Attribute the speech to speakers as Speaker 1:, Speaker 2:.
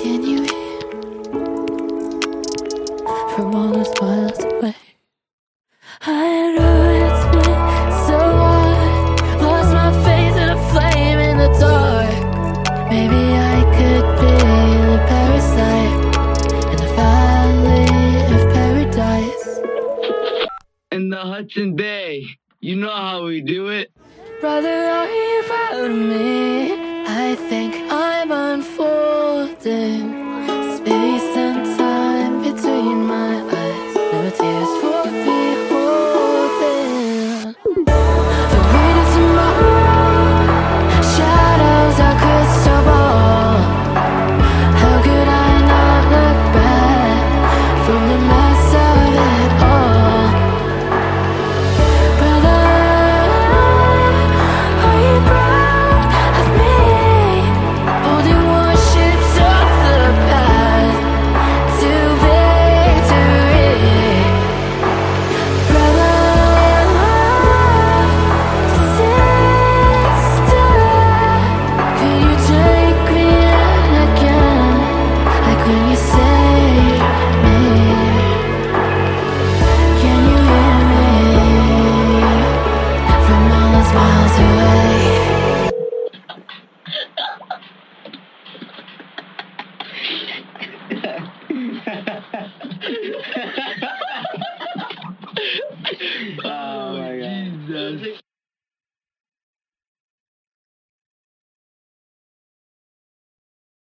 Speaker 1: Can you hear from all those miles away? I know it's been so hard, lost my faith in a flame in the dark. Maybe I could be the parasite in the valley of paradise.
Speaker 2: In the Hudson Bay, you know how we do it.
Speaker 1: Brother, are you proud of me? I think I'm unfolding, space and time between my eyes, no tears for beholding. The weight of tomorrow shadows our crystal ball. How could I not look back from the mess of it all? Brother, are you proud of me? Holding warships of the past to victory. Brother, sister, could you take me in again, like when you saved me? Can you hear me from all those miles away?